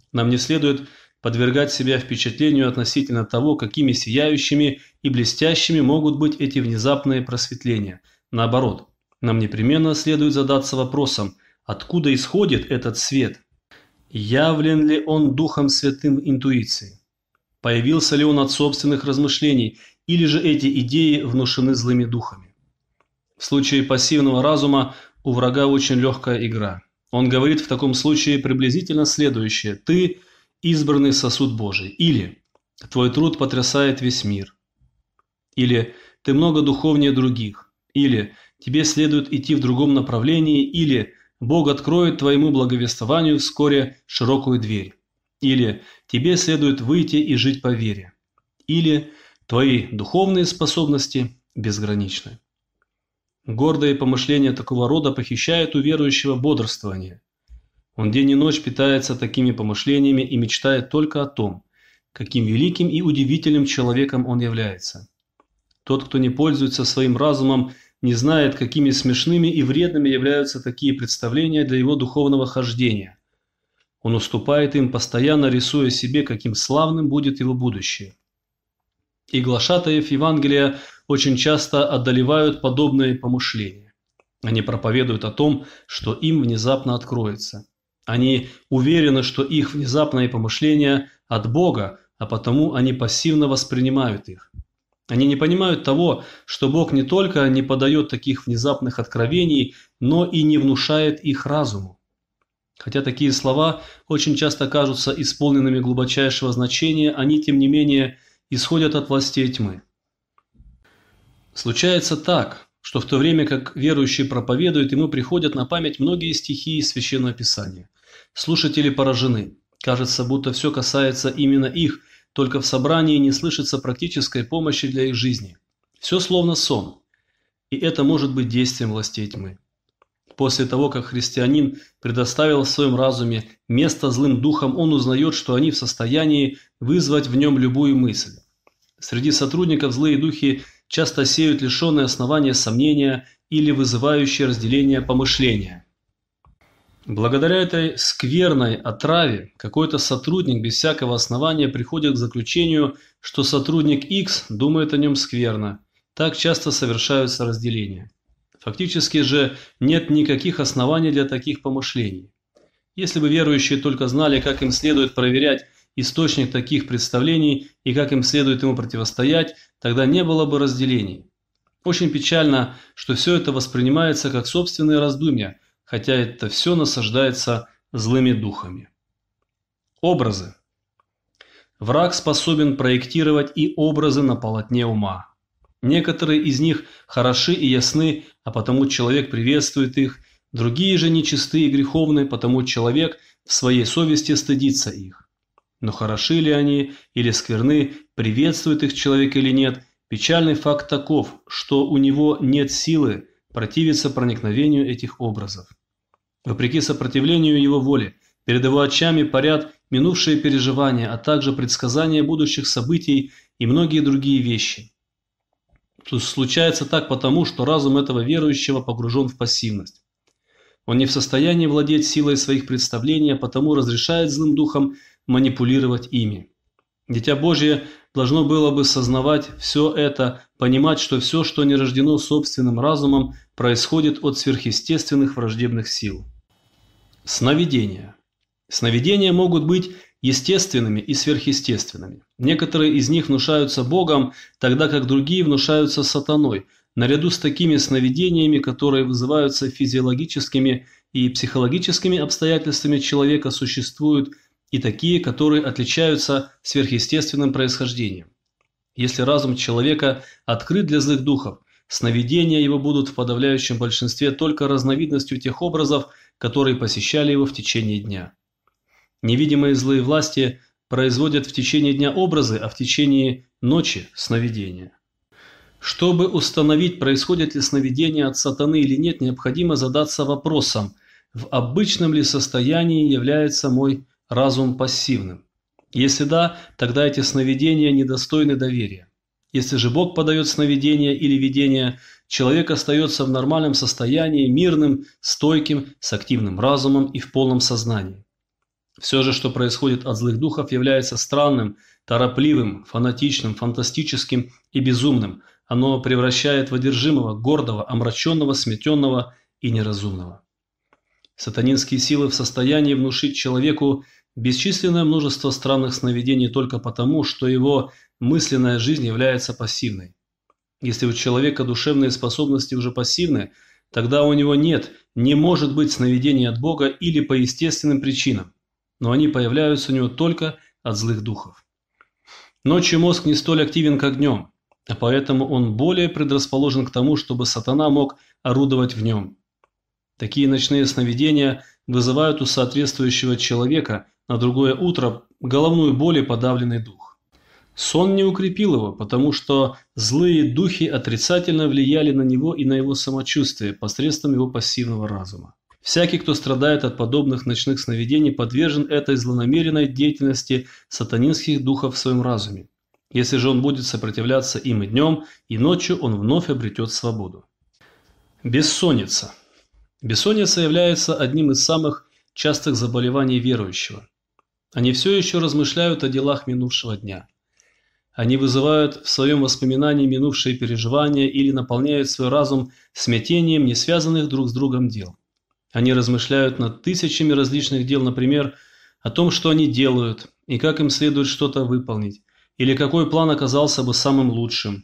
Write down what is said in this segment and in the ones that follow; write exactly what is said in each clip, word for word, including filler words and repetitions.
Нам не следует подвергать себя впечатлению относительно того, какими сияющими и блестящими могут быть эти внезапные просветления. Наоборот, нам непременно следует задаться вопросом, откуда исходит этот свет? Явлен ли он Духом Святым интуицией? Появился ли он от собственных размышлений, или же эти идеи внушены злыми духами? В случае пассивного разума у врага очень легкая игра. Он говорит в таком случае приблизительно следующее: «Ты – избранный сосуд Божий», или «Твой труд потрясает весь мир», или «Ты много духовнее других», или «Тебе следует идти в другом направлении», или «Бог откроет твоему благовествованию вскоре широкую дверь», или «Тебе следует выйти и жить по вере», или «Твои духовные способности безграничны». Гордые помышления такого рода похищают у верующего бодрствование. Он день и ночь питается такими помышлениями и мечтает только о том, каким великим и удивительным человеком он является. Тот, кто не пользуется своим разумом, не знает, какими смешными и вредными являются такие представления для его духовного хождения. Он уступает им, постоянно рисуя себе, каким славным будет его будущее. И глашатаев Евангелия очень часто одолевают подобные помышления. Они проповедуют о том, что им внезапно откроется. Они уверены, что их внезапные помышления от Бога, а потому они пассивно воспринимают их. Они не понимают того, что Бог не только не подает таких внезапных откровений, но и не внушает их разуму. Хотя такие слова очень часто кажутся исполненными глубочайшего значения, они, тем не менее, исходят от властей тьмы. Случается так, что в то время как верующий проповедует, ему приходят на память многие стихи из Священного Писания. Слушатели поражены. Кажется, будто все касается именно их, только в собрании не слышится практической помощи для их жизни. Все словно сон. И это может быть действием властей тьмы. После того, как христианин предоставил в своем разуме место злым духам, он узнает, что они в состоянии вызвать в нем любую мысль. Среди сотрудников злые духи часто сеют лишенные основания сомнения или вызывающие разделение помышления. Благодаря этой скверной отраве какой-то сотрудник без всякого основания приходит к заключению, что сотрудник X думает о нем скверно. Так часто совершаются разделения. Фактически же нет никаких оснований для таких помышлений. Если бы верующие только знали, как им следует проверять источник таких представлений и как им следует ему противостоять, тогда не было бы разделений. Очень печально, что все это воспринимается как собственные раздумья, хотя это все насаждается злыми духами. Образы. Враг способен проектировать и образы на полотне ума. Некоторые из них хороши и ясны, а потому человек приветствует их, другие же нечисты и греховны, потому человек в своей совести стыдится их. Но хороши ли они или скверны, приветствует их человек или нет, печальный факт таков, что у него нет силы противиться проникновению этих образов. Вопреки сопротивлению его воли, перед его очами парят минувшие переживания, а также предсказания будущих событий и многие другие вещи. Тут случается так потому, что разум этого верующего погружен в пассивность. Он не в состоянии владеть силой своих представлений, а потому разрешает злым духам манипулировать ими. Дитя Божье должно было бы сознавать все это, понимать, что все, что не рождено собственным разумом, происходит от сверхъестественных враждебных сил. Сновидения. Сновидения могут быть естественными и сверхъестественными. Некоторые из них внушаются Богом, тогда как другие внушаются сатаной, наряду с такими сновидениями, которые вызываются физиологическими и психологическими обстоятельствами человека, существуют и такие, которые отличаются сверхъестественным происхождением. Если разум человека открыт для злых духов, сновидения его будут в подавляющем большинстве только разновидностью тех образов, которые посещали его в течение дня. Невидимые злые власти производят в течение дня образы, а в течение ночи – сновидения. Чтобы установить, происходит ли сновидение от сатаны или нет, необходимо задаться вопросом, в обычном ли состоянии является мой разум пассивным. Если да, тогда эти сновидения недостойны доверия. Если же Бог подает сновидения или видения, человек остается в нормальном состоянии, мирным, стойким, с активным разумом и в полном сознании. Все же, что происходит от злых духов, является странным, торопливым, фанатичным, фантастическим и безумным. Оно превращает в одержимого, гордого, омраченного, сметенного и неразумного. Сатанинские силы в состоянии внушить человеку бесчисленное множество странных сновидений только потому, что его мысленная жизнь является пассивной. Если у человека душевные способности уже пассивны, тогда у него нет, не может быть сновидений от Бога или по естественным причинам, но они появляются у него только от злых духов. Ночью мозг не столь активен, как днем, а поэтому он более предрасположен к тому, чтобы сатана мог орудовать в нем. Такие ночные сновидения вызывают у соответствующего человека на другое утро головную боль и подавленный дух. Сон не укрепил его, потому что злые духи отрицательно влияли на него и на его самочувствие посредством его пассивного разума. Всякий, кто страдает от подобных ночных сновидений, подвержен этой злонамеренной деятельности сатанинских духов в своем разуме. Если же он будет сопротивляться им и днем, и ночью, он вновь обретет свободу. Бессонница. Бессонница является одним из самых частых заболеваний верующего. Они все еще размышляют о делах минувшего дня. Они вызывают в своем воспоминании минувшие переживания или наполняют свой разум смятением не связанных друг с другом дел. Они размышляют над тысячами различных дел, например, о том, что они делают и как им следует что-то выполнить, или какой план оказался бы самым лучшим.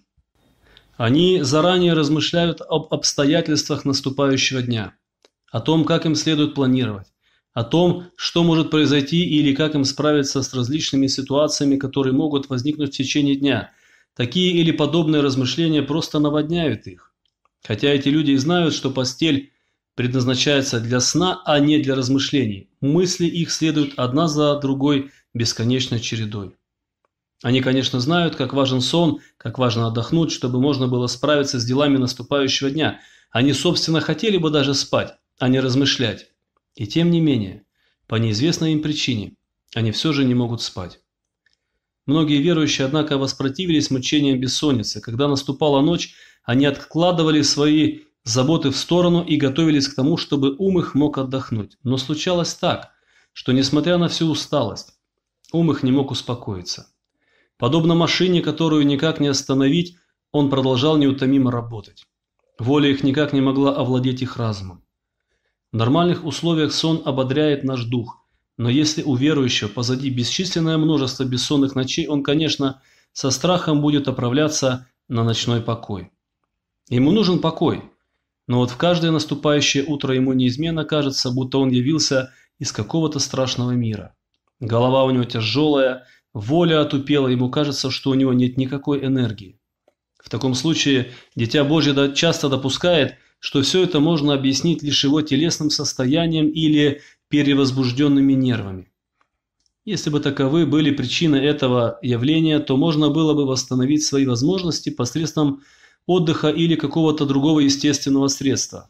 Они заранее размышляют об обстоятельствах наступающего дня, о том, как им следует планировать, о том, что может произойти или как им справиться с различными ситуациями, которые могут возникнуть в течение дня. Такие или подобные размышления просто наводняют их. Хотя эти люди и знают, что постель предназначается для сна, а не для размышлений, мысли их следуют одна за другой бесконечной чередой. Они, конечно, знают, как важен сон, как важно отдохнуть, чтобы можно было справиться с делами наступающего дня. Они, собственно, хотели бы даже спать, а не размышлять. И тем не менее, по неизвестной им причине, они все же не могут спать. Многие верующие, однако, воспротивились мучениям бессонницы. Когда наступала ночь, они откладывали свои заботы в сторону и готовились к тому, чтобы ум их мог отдохнуть. Но случалось так, что, несмотря на всю усталость, ум их не мог успокоиться. Подобно машине, которую никак не остановить, он продолжал неутомимо работать. Воля их никак не могла овладеть их разумом. В нормальных условиях сон ободряет наш дух, но если у верующего позади бесчисленное множество бессонных ночей, он, конечно, со страхом будет отправляться на ночной покой. Ему нужен покой, но вот в каждое наступающее утро ему неизменно кажется, будто он явился из какого-то страшного мира. Голова у него тяжелая, воля отупела, ему кажется, что у него нет никакой энергии. В таком случае Дитя Божье часто допускает, что все это можно объяснить лишь его телесным состоянием или перевозбужденными нервами. Если бы таковы были причины этого явления, то можно было бы восстановить свои возможности посредством отдыха или какого-то другого естественного средства.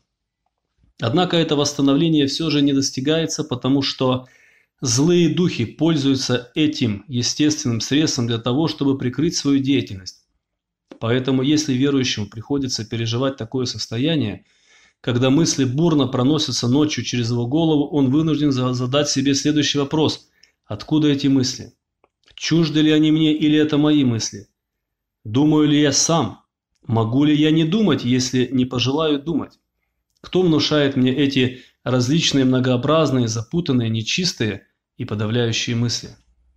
Однако это восстановление все же не достигается, потому что злые духи пользуются этим естественным средством для того, чтобы прикрыть свою деятельность. Поэтому, если верующему приходится переживать такое состояние, когда мысли бурно проносятся ночью через его голову, он вынужден задать себе следующий вопрос: откуда эти мысли? Чужды ли они мне или это мои мысли? Думаю ли я сам? Могу ли я не думать, если не пожелаю думать? Кто внушает мне эти различные, многообразные, запутанные, нечистые и подавляющие мысли?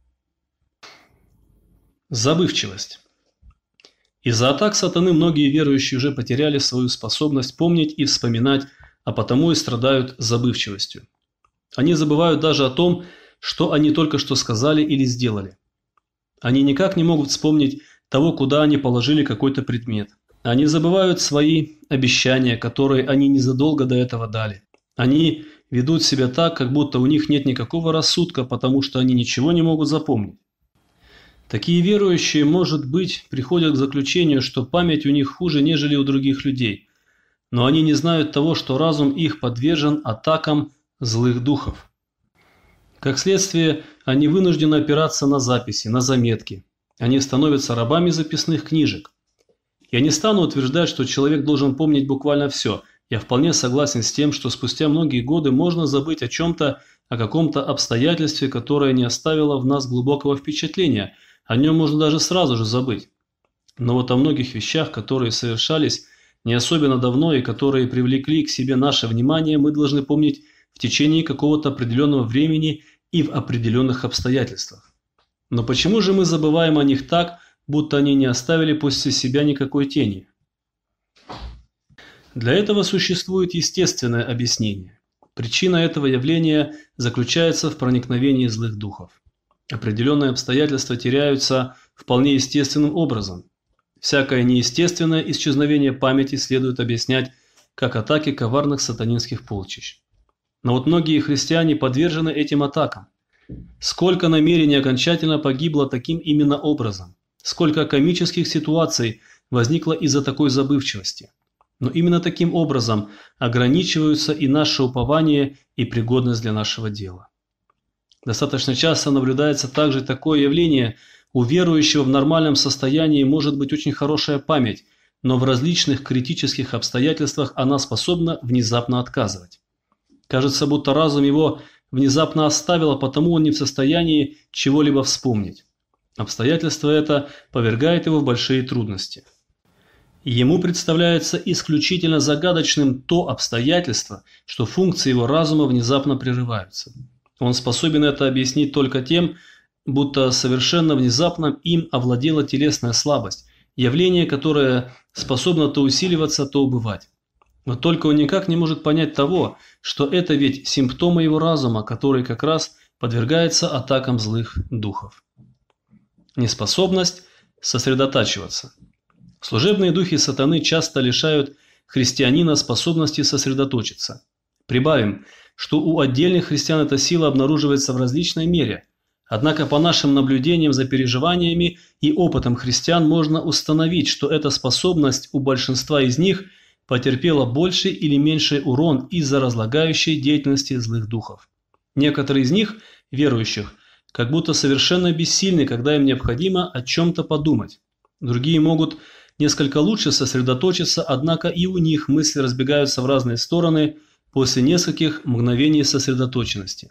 Забывчивость. Из-за атак сатаны многие верующие уже потеряли свою способность помнить и вспоминать, а потому и страдают забывчивостью. Они забывают даже о том, что они только что сказали или сделали. Они никак не могут вспомнить того, куда они положили какой-то предмет. Они забывают свои обещания, которые они незадолго до этого дали. Они ведут себя так, как будто у них нет никакого рассудка, потому что они ничего не могут запомнить. Такие верующие, может быть, приходят к заключению, что память у них хуже, нежели у других людей, но они не знают того, что разум их подвержен атакам злых духов. Как следствие, они вынуждены опираться на записи, на заметки. Они становятся рабами записных книжек. Я не стану утверждать, что человек должен помнить буквально все. Я вполне согласен с тем, что спустя многие годы можно забыть о чем-то, о каком-то обстоятельстве, которое не оставило в нас глубокого впечатления, о нем можно даже сразу же забыть. Но вот о многих вещах, которые совершались не особенно давно и которые привлекли к себе наше внимание, мы должны помнить в течение какого-то определенного времени и в определенных обстоятельствах. Но почему же мы забываем о них так, будто они не оставили после себя никакой тени? Для этого существует естественное объяснение. Причина этого явления заключается в проникновении злых духов. Определенные обстоятельства теряются вполне естественным образом. Всякое неестественное исчезновение памяти следует объяснять как атаки коварных сатанинских полчищ. Но вот многие христиане подвержены этим атакам. Сколько намерений окончательно погибло таким именно образом, сколько комических ситуаций возникло из-за такой забывчивости. Но именно таким образом ограничиваются и наше упование, и пригодность для нашего дела. Достаточно часто наблюдается также такое явление: у верующего в нормальном состоянии может быть очень хорошая память, но в различных критических обстоятельствах она способна внезапно отказывать. Кажется, будто разум его внезапно оставил, а потому он не в состоянии чего-либо вспомнить. Обстоятельство это повергает его в большие трудности. Ему представляется исключительно загадочным то обстоятельство, что функции его разума внезапно прерываются. Он способен это объяснить только тем, будто совершенно внезапно им овладела телесная слабость, явление, которое способно то усиливаться, то убывать. Но только он никак не может понять того, что это ведь симптомы его разума, который как раз подвергается атакам злых духов. Неспособность сосредотачиваться. Служебные духи сатаны часто лишают христианина способности сосредоточиться. Прибавим, что у отдельных христиан эта сила обнаруживается в различной мере. Однако по нашим наблюдениям за переживаниями и опытом христиан можно установить, что эта способность у большинства из них потерпела больший или меньший урон из-за разлагающей деятельности злых духов. Некоторые из них, верующих, как будто совершенно бессильны, когда им необходимо о чем-то подумать. Другие могут несколько лучше сосредоточиться, однако и у них мысли разбегаются в разные стороны после нескольких мгновений сосредоточенности.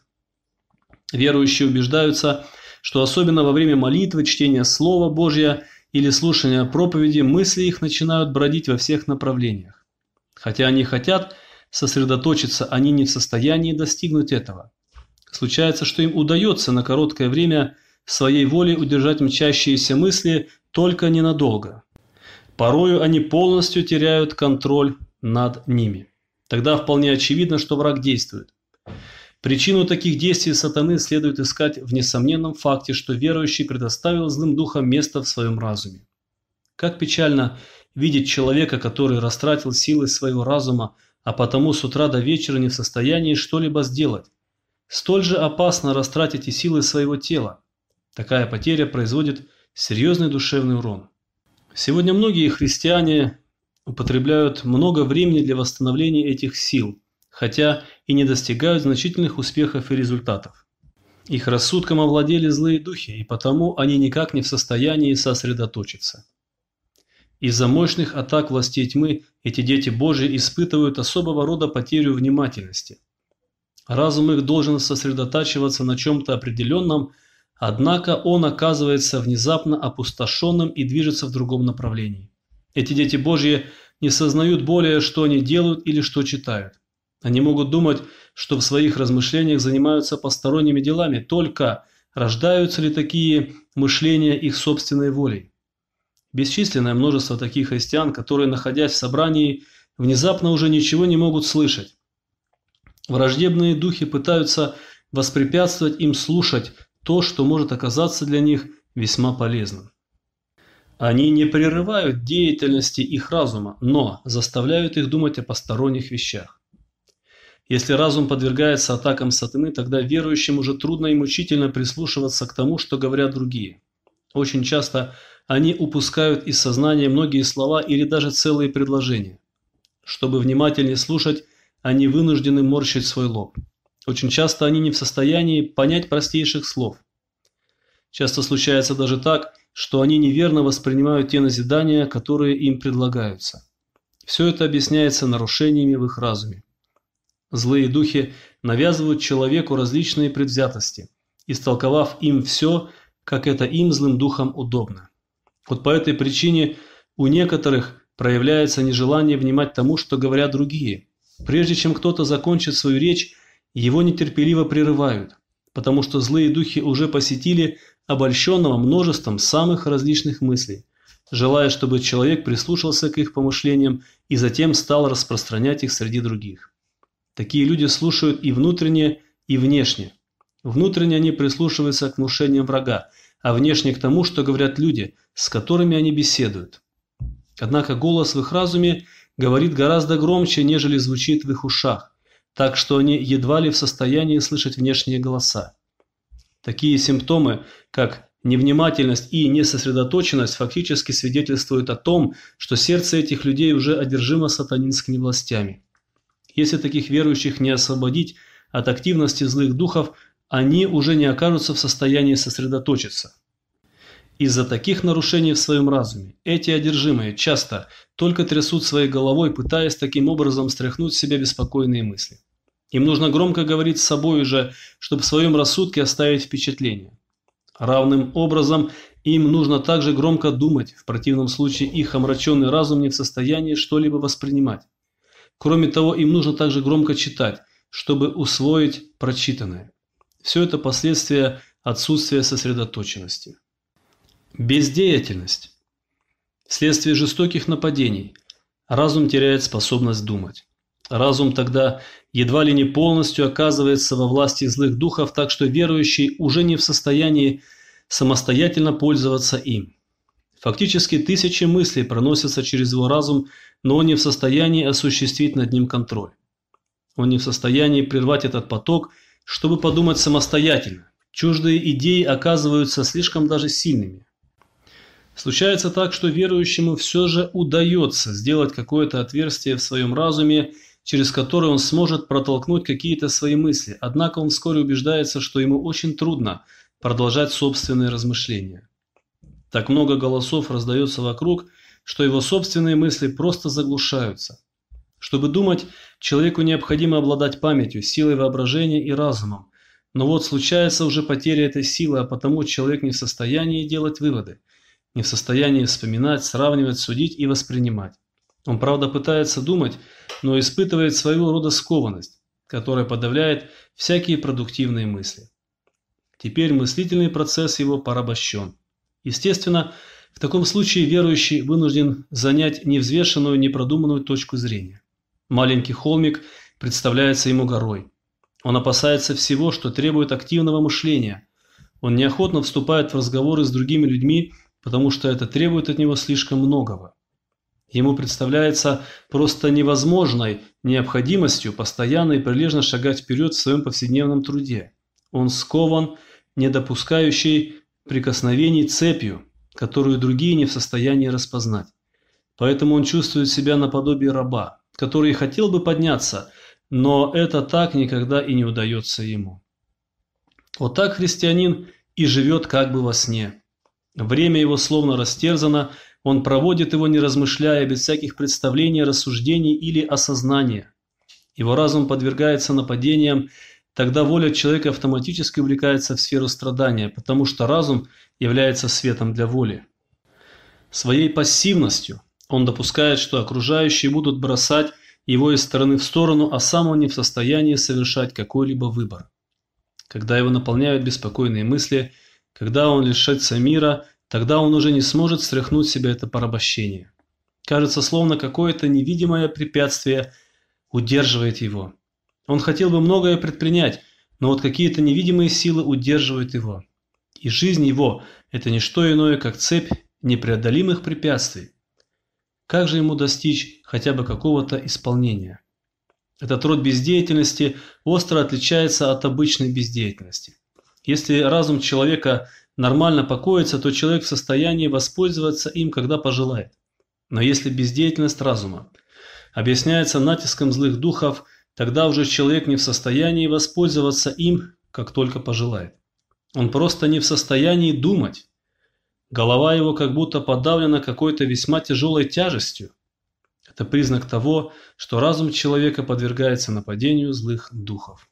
Верующие убеждаются, что особенно во время молитвы, чтения Слова Божьего или слушания проповеди мысли их начинают бродить во всех направлениях. Хотя они хотят сосредоточиться, они не в состоянии достигнуть этого. Случается, что им удается на короткое время своей волей удержать мчащиеся мысли, только ненадолго. Порою они полностью теряют контроль над ними. Тогда вполне очевидно, что враг действует. Причину таких действий сатаны следует искать в несомненном факте, что верующий предоставил злым духам место в своем разуме. Как печально видеть человека, который растратил силы своего разума, а потому с утра до вечера не в состоянии что-либо сделать. Столь же опасно растратить и силы своего тела. Такая потеря производит серьезный душевный урон. Сегодня многие христиане употребляют много времени для восстановления этих сил, хотя и не достигают значительных успехов и результатов. Их рассудком овладели злые духи, и потому они никак не в состоянии сосредоточиться. Из-за мощных атак властей тьмы эти дети Божьи испытывают особого рода потерю внимательности. Разум их должен сосредотачиваться на чем-то определенном, однако он оказывается внезапно опустошенным и движется в другом направлении. Эти дети Божьи не сознают более, что они делают или что читают. Они могут думать, что в своих размышлениях занимаются посторонними делами, только рождаются ли такие мышления их собственной волей. Бесчисленное множество таких христиан, которые, находясь в собрании, внезапно уже ничего не могут слышать. Враждебные духи пытаются воспрепятствовать им слушать то, что может оказаться для них весьма полезным. Они не прерывают деятельности их разума, но заставляют их думать о посторонних вещах. Если разум подвергается атакам сатаны, тогда верующим уже трудно и мучительно прислушиваться к тому, что говорят другие. Очень часто они упускают из сознания многие слова или даже целые предложения. Чтобы внимательнее слушать, они вынуждены морщить свой лоб. Очень часто они не в состоянии понять простейших слов. Часто случается даже так, что они неверно воспринимают те назидания, которые им предлагаются. Все это объясняется нарушениями в их разуме. Злые духи навязывают человеку различные предвзятости, истолковав им все, как это им, злым духам, удобно. Вот по этой причине у некоторых проявляется нежелание внимать тому, что говорят другие. Прежде чем кто-то закончит свою речь, его нетерпеливо прерывают, потому что злые духи уже посетили обольщенного множеством самых различных мыслей, желая, чтобы человек прислушался к их помышлениям и затем стал распространять их среди других. Такие люди слушают и внутренне, и внешне. Внутренне они прислушиваются к внушениям врага, а внешне к тому, что говорят люди, с которыми они беседуют. Однако голос в их разуме говорит гораздо громче, нежели звучит в их ушах, так что они едва ли в состоянии слышать внешние голоса. Такие симптомы, как невнимательность и несосредоточенность, фактически свидетельствуют о том, что сердце этих людей уже одержимо сатанинскими властями. Если таких верующих не освободить от активности злых духов, они уже не окажутся в состоянии сосредоточиться. Из-за таких нарушений в своем разуме эти одержимые часто только трясут своей головой, пытаясь таким образом стряхнуть с себя беспокойные мысли. Им нужно громко говорить с собой же, чтобы в своем рассудке оставить впечатление. Равным образом им нужно также громко думать, в противном случае их омраченный разум не в состоянии что-либо воспринимать. Кроме того, им нужно также громко читать, чтобы усвоить прочитанное. Все это последствия отсутствия сосредоточенности. Бездеятельность. Вследствие жестоких нападений разум теряет способность думать. Разум тогда едва ли не полностью оказывается во власти злых духов, так что верующий уже не в состоянии самостоятельно пользоваться им. Фактически тысячи мыслей проносятся через его разум, но он не в состоянии осуществить над ним контроль. Он не в состоянии прервать этот поток, чтобы подумать самостоятельно. Чуждые идеи оказываются слишком даже сильными. Случается так, что верующему все же удается сделать какое-то отверстие в своем разуме, через которое он сможет протолкнуть какие-то свои мысли, однако он вскоре убеждается, что ему очень трудно продолжать собственные размышления. Так много голосов раздается вокруг, что его собственные мысли просто заглушаются. Чтобы думать, человеку необходимо обладать памятью, силой воображения и разумом. Но вот случается уже потеря этой силы, а потому человек не в состоянии делать выводы, не в состоянии вспоминать, сравнивать, судить и воспринимать. Он, правда, пытается думать, но испытывает своего рода скованность, которая подавляет всякие продуктивные мысли. Теперь мыслительный процесс его порабощен. Естественно, в таком случае верующий вынужден занять невзвешенную, непродуманную точку зрения. Маленький холмик представляется ему горой. Он опасается всего, что требует активного мышления. Он неохотно вступает в разговоры с другими людьми, потому что это требует от него слишком многого. Ему представляется просто невозможной необходимостью постоянно и прилежно шагать вперед в своем повседневном труде. Он скован, не допускающей прикосновений цепью, которую другие не в состоянии распознать. Поэтому он чувствует себя наподобие раба, который хотел бы подняться, но это так никогда и не удается ему. Вот так христианин и живет как бы во сне. Время его словно растерзано, он проводит его, не размышляя, без всяких представлений, рассуждений или осознания. Его разум подвергается нападениям, тогда воля человека автоматически увлекается в сферу страдания, потому что разум является светом для воли. Своей пассивностью он допускает, что окружающие будут бросать его из стороны в сторону, а сам он не в состоянии совершать какой-либо выбор. Когда его наполняют беспокойные мысли, когда он лишится мира, тогда он уже не сможет стряхнуть с себя это порабощение. Кажется, словно какое-то невидимое препятствие удерживает его. Он хотел бы многое предпринять, но вот какие-то невидимые силы удерживают его. И жизнь его – это не что иное, как цепь непреодолимых препятствий. Как же ему достичь хотя бы какого-то исполнения? Этот род бездеятельности остро отличается от обычной бездеятельности. Если разум человека нормально покоится, то человек в состоянии воспользоваться им, когда пожелает. Но если бездеятельность разума объясняется натиском злых духов, тогда уже человек не в состоянии воспользоваться им, как только пожелает. Он просто не в состоянии думать. Голова его как будто подавлена какой-то весьма тяжелой тяжестью. Это признак того, что разум человека подвергается нападению злых духов.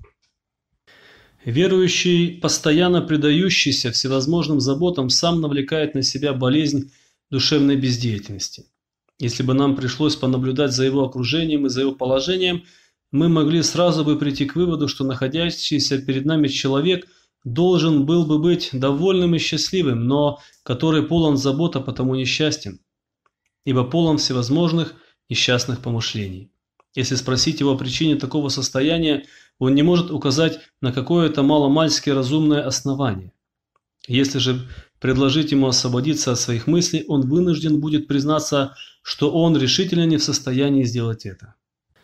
Верующий, постоянно предающийся всевозможным заботам, сам навлекает на себя болезнь душевной бездеятельности. Если бы нам пришлось понаблюдать за его окружением и за его положением, мы могли сразу бы прийти к выводу, что находящийся перед нами человек должен был бы быть довольным и счастливым, но который полон забот, а потому несчастен, ибо полон всевозможных несчастных помышлений. Если спросить его о причине такого состояния, он не может указать на какое-то маломальски разумное основание. Если же предложить ему освободиться от своих мыслей, он вынужден будет признаться, что он решительно не в состоянии сделать это.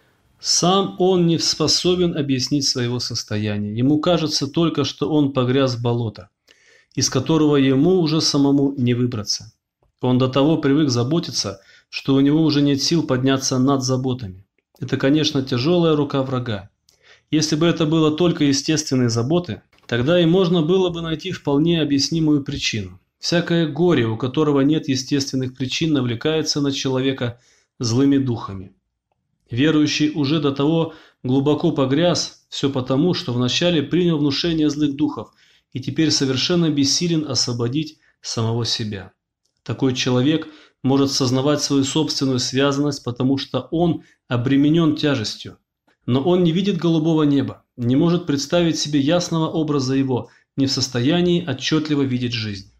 Сам он не способен объяснить своего состояния. Ему кажется только, что он погряз в болото, из которого ему уже самому не выбраться. Он до того привык заботиться, что у него уже нет сил подняться над заботами. Это, конечно, тяжелая рука врага. Если бы это было только естественные заботы, тогда и можно было бы найти вполне объяснимую причину. Всякое горе, у которого нет естественных причин, навлекается на человека злыми духами. Верующий уже до того глубоко погряз, все потому, что вначале принял внушение злых духов и теперь совершенно бессилен освободить самого себя. Такой человек может сознавать свою собственную связанность, потому что он обременен тяжестью. Но он не видит голубого неба, не может представить себе ясного образа его, не в состоянии отчетливо видеть жизнь.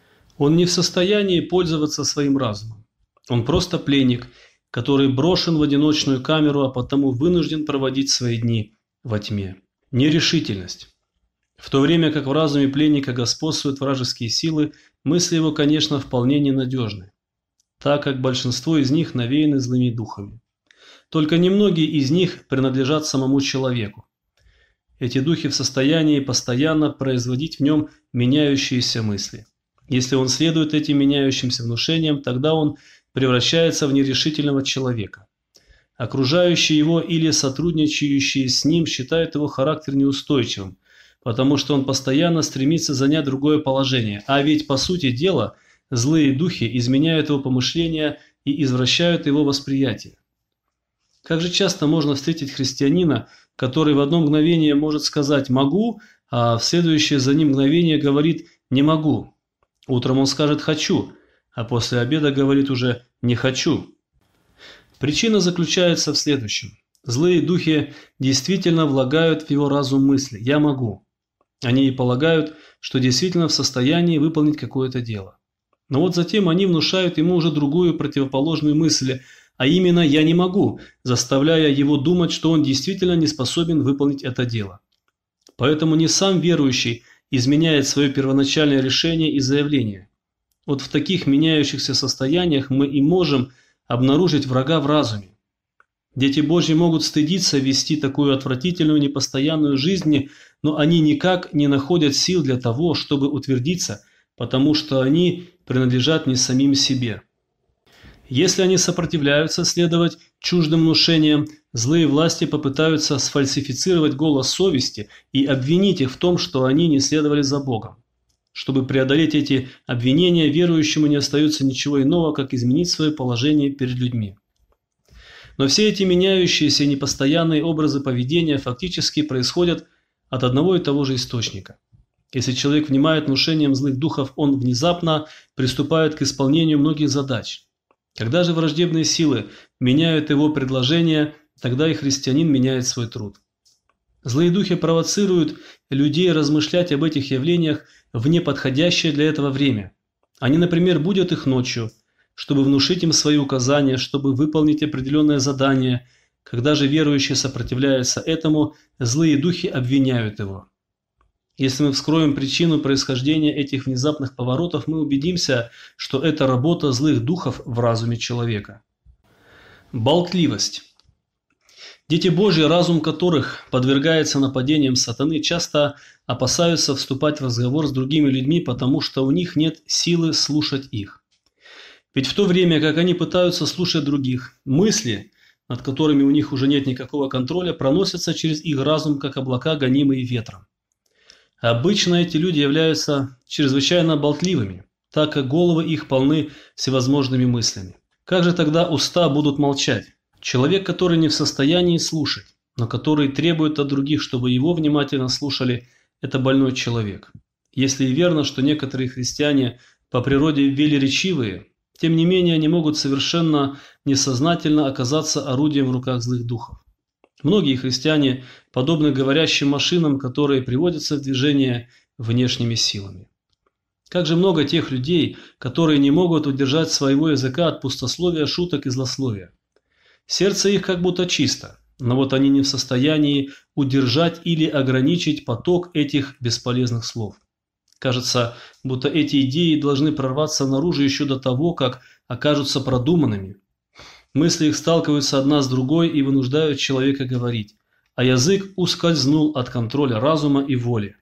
Он не в состоянии пользоваться своим разумом. Он просто пленник, который брошен в одиночную камеру, а потому вынужден проводить свои дни во тьме. Нерешительность. В то время как в разуме пленника господствуют вражеские силы, мысли его, конечно, вполне ненадежны, так как большинство из них навеяны злыми духами. Только немногие из них принадлежат самому человеку. Эти духи в состоянии постоянно производить в нем меняющиеся мысли. Если он следует этим меняющимся внушениям, тогда он превращается в нерешительного человека. Окружающие его или сотрудничающие с ним считают его характер неустойчивым, потому что он постоянно стремится занять другое положение. А ведь, по сути дела, злые духи изменяют его помышления и извращают его восприятие. Как же часто можно встретить христианина, который в одно мгновение может сказать «могу», а в следующее за ним мгновение говорит «не могу». Утром он скажет «хочу», а после обеда говорит уже «не хочу». Причина заключается в следующем. Злые духи действительно влагают в его разум мысли «я могу». Они и полагают, что действительно в состоянии выполнить какое-то дело. Но вот затем они внушают ему уже другую противоположную мысль, а именно «я не могу», заставляя его думать, что он действительно не способен выполнить это дело. Поэтому не сам верующий изменяет свое первоначальное решение и заявление. Вот в таких меняющихся состояниях мы и можем обнаружить врага в разуме. Дети Божьи могут стыдиться вести такую отвратительную непостоянную жизнь, но они никак не находят сил для того, чтобы утвердиться, потому что они принадлежат не самим себе. Если они сопротивляются следовать чуждым внушениям, злые власти попытаются сфальсифицировать голос совести и обвинить их в том, что они не следовали за Богом. Чтобы преодолеть эти обвинения, верующему не остается ничего иного, как изменить свое положение перед людьми. Но все эти меняющиеся и непостоянные образы поведения фактически происходят от одного и того же источника. Если человек внимает внушениям злых духов, он внезапно приступает к исполнению многих задач. Когда же враждебные силы меняют его предложения, тогда и христианин меняет свой труд. Злые духи провоцируют людей размышлять об этих явлениях в неподходящее для этого время. Они, например, будят их ночью, чтобы внушить им свои указания, чтобы выполнить определенное задание. Когда же верующий сопротивляется этому, злые духи обвиняют его. Если мы вскроем причину происхождения этих внезапных поворотов, мы убедимся, что это работа злых духов в разуме человека. Болтливость. Дети Божьи, разум которых подвергается нападениям сатаны, часто опасаются вступать в разговор с другими людьми, потому что у них нет силы слушать их. Ведь в то время, как они пытаются слушать других, мысли, над которыми у них уже нет никакого контроля, проносятся через их разум, как облака, гонимые ветром. Обычно эти люди являются чрезвычайно болтливыми, так как головы их полны всевозможными мыслями. Как же тогда уста будут молчать? Человек, который не в состоянии слушать, но который требует от других, чтобы его внимательно слушали, это больной человек. Если и верно, что некоторые христиане по природе велеречивые, тем не менее они могут совершенно несознательно оказаться орудием в руках злых духов. Многие христиане подобны говорящим машинам, которые приводятся в движение внешними силами. Как же много тех людей, которые не могут удержать своего языка от пустословия, шуток и злословия. Сердце их как будто чисто, но вот они не в состоянии удержать или ограничить поток этих бесполезных слов. Кажется, будто эти идеи должны прорваться наружу еще до того, как окажутся продуманными. Мысли их сталкиваются одна с другой и вынуждают человека говорить, а язык ускользнул от контроля разума и воли.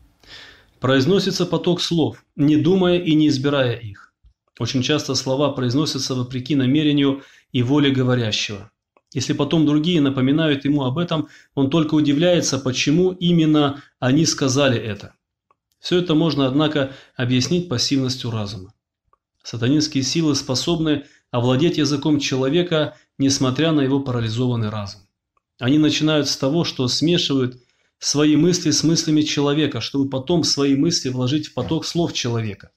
Произносится поток слов, не думая и не избирая их. Очень часто слова произносятся вопреки намерению и воле говорящего. Если потом другие напоминают ему об этом, он только удивляется, почему именно они сказали это. Все это можно, однако, объяснить пассивностью разума. Сатанинские силы способны овладеть языком человека, несмотря на его парализованный разум. Они начинают с того, что смешивают свои мысли с мыслями человека, чтобы потом свои мысли вложить в поток слов человека.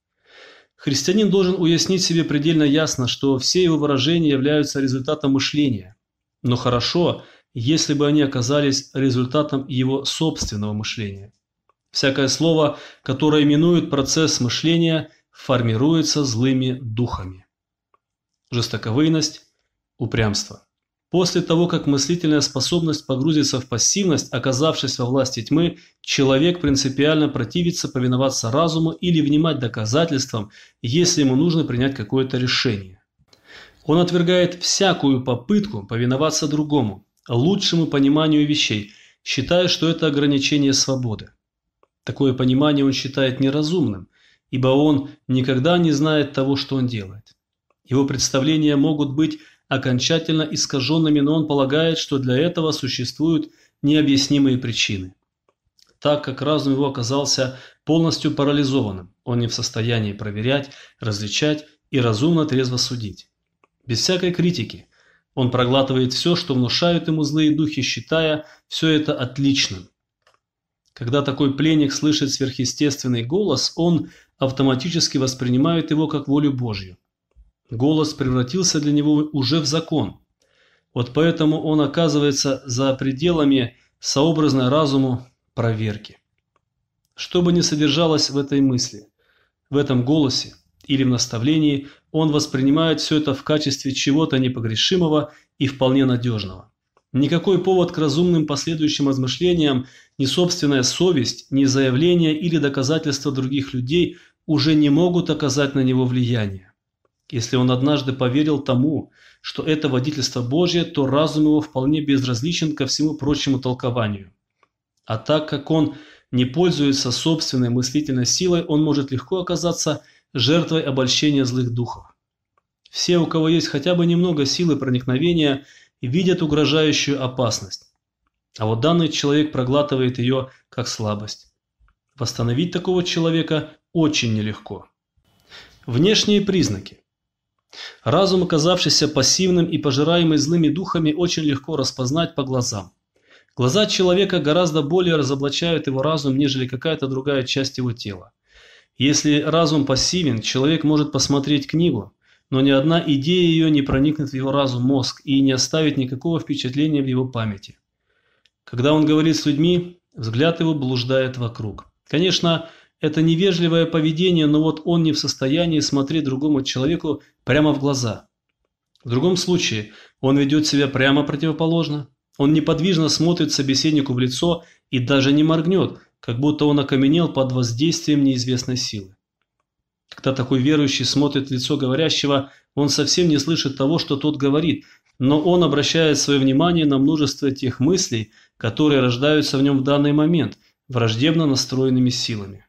Христианин должен уяснить себе предельно ясно, что все его выражения являются результатом мышления. Но хорошо, если бы они оказались результатом его собственного мышления. Всякое слово, которое именует процесс мышления, формируется злыми духами. Жестоковыйность, упрямство. После того, как мыслительная способность погрузится в пассивность, оказавшись во власти тьмы, человек принципиально противится повиноваться разуму или внимать доказательствам, если ему нужно принять какое-то решение. Он отвергает всякую попытку повиноваться другому, лучшему пониманию вещей, считая, что это ограничение свободы. Такое понимание он считает неразумным, ибо он никогда не знает того, что он делает. Его представления могут быть окончательно искаженными, но он полагает, что для этого существуют необъяснимые причины. Так как разум его оказался полностью парализованным, он не в состоянии проверять, различать и разумно трезво судить. Без всякой критики он проглатывает все, что внушают ему злые духи, считая все это отличным. Когда такой пленник слышит сверхъестественный голос, он автоматически воспринимает его как волю Божью. Голос превратился для него уже в закон. Вот поэтому он оказывается за пределами сообразной разуму проверки. Что бы ни содержалось в этой мысли, в этом голосе или в наставлении, он воспринимает все это в качестве чего-то непогрешимого и вполне надежного. Никакой повод к разумным последующим размышлениям, ни собственная совесть, ни заявления или доказательства других людей уже не могут оказать на него влияние. Если он однажды поверил тому, что это водительство Божье, то разум его вполне безразличен ко всему прочему толкованию. А так как он не пользуется собственной мыслительной силой, он может легко оказаться жертвой обольщения злых духов. Все, у кого есть хотя бы немного силы проникновения, видят угрожающую опасность. А вот данный человек проглатывает ее как слабость. Восстановить такого человека очень нелегко. Внешние признаки. Разум, оказавшийся пассивным и пожираемый злыми духами, очень легко распознать по глазам. Глаза человека гораздо более разоблачают его разум, нежели какая-то другая часть его тела. Если разум пассивен, человек может посмотреть книгу, но ни одна идея ее не проникнет в его разум, мозг и не оставит никакого впечатления в его памяти. Когда он говорит с людьми, взгляд его блуждает вокруг. Конечно, это невежливое поведение, но вот он не в состоянии смотреть другому человеку прямо в глаза. В другом случае он ведет себя прямо противоположно. Он неподвижно смотрит собеседнику в лицо и даже не моргнет, как будто он окаменел под воздействием неизвестной силы. Когда такой верующий смотрит в лицо говорящего, он совсем не слышит того, что тот говорит, но он обращает свое внимание на множество тех мыслей, которые рождаются в нем в данный момент, враждебно настроенными силами.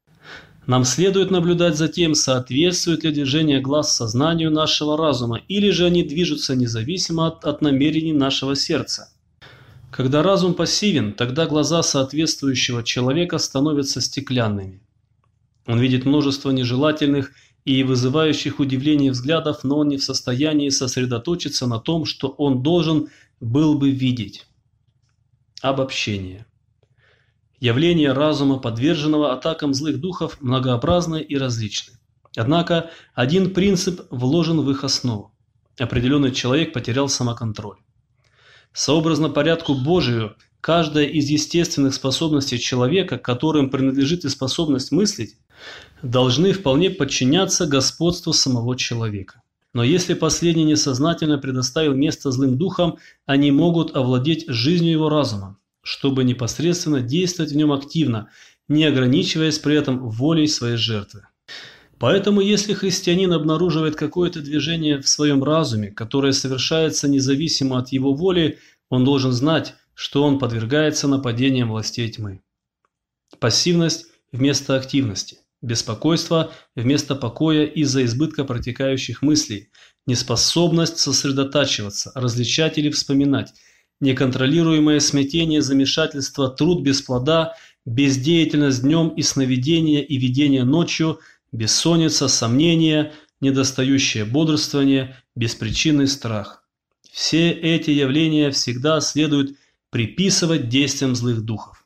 Нам следует наблюдать за тем, соответствует ли движение глаз сознанию нашего разума, или же они движутся независимо от, от намерений нашего сердца. Когда разум пассивен, тогда глаза соответствующего человека становятся стеклянными. Он видит множество нежелательных и вызывающих удивление взглядов, но он не в состоянии сосредоточиться на том, что он должен был бы видеть. Обобщение. Явления разума, подверженного атакам злых духов, многообразны и различны. Однако один принцип вложен в их основу. Определенный человек потерял самоконтроль. Сообразно порядку Божию, каждая из естественных способностей человека, которым принадлежит и способность мыслить, должны вполне подчиняться господству самого человека. Но если последний несознательно предоставил место злым духам, они могут овладеть жизнью его разума, чтобы непосредственно действовать в нем активно, не ограничиваясь при этом волей своей жертвы. Поэтому, если христианин обнаруживает какое-то движение в своем разуме, которое совершается независимо от его воли, он должен знать, что он подвергается нападениям властей тьмы. Пассивность вместо активности, беспокойство вместо покоя из-за избытка протекающих мыслей, неспособность сосредотачиваться, различать или вспоминать, неконтролируемое смятение, замешательство, труд без плода, бездеятельность днем и сновидение и видение ночью, бессонница, сомнения, недостающее бодрствование, беспричинный страх. Все эти явления всегда следует приписывать действиям злых духов.